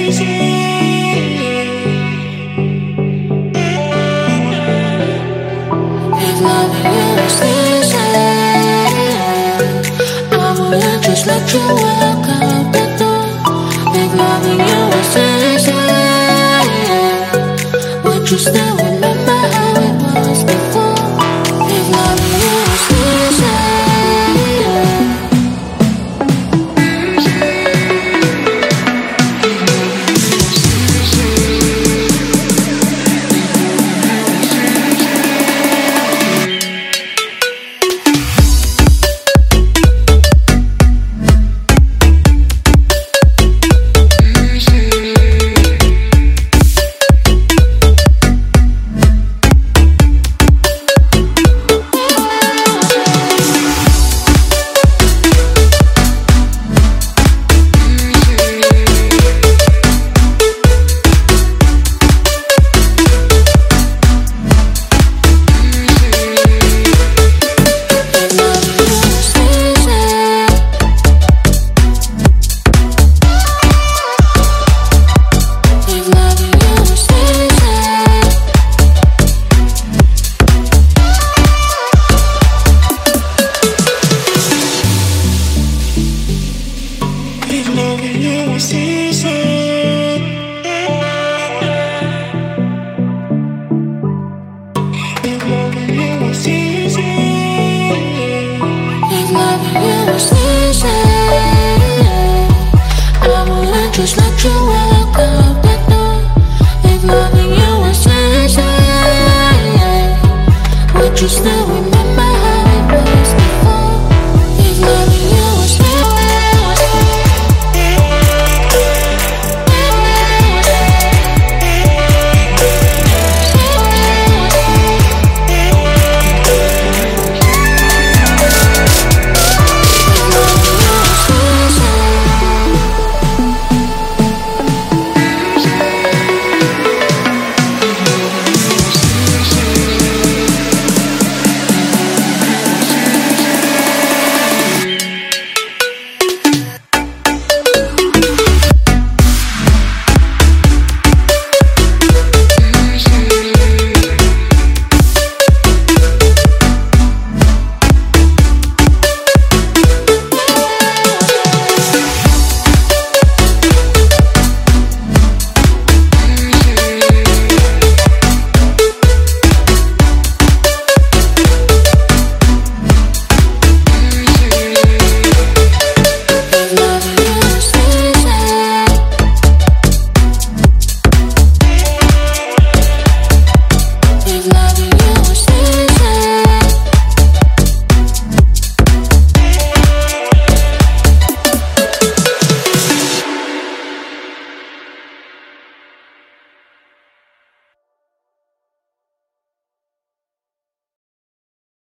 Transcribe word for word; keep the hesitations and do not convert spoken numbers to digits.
Just let you walk out the door. If loving you was easy, would you still remember how it was before? If loving you was easy, loving you was easy. If loving you was easy. if loving you was easy, I wouldn't just let you walk out the door. If loving you was easy, would you still remember?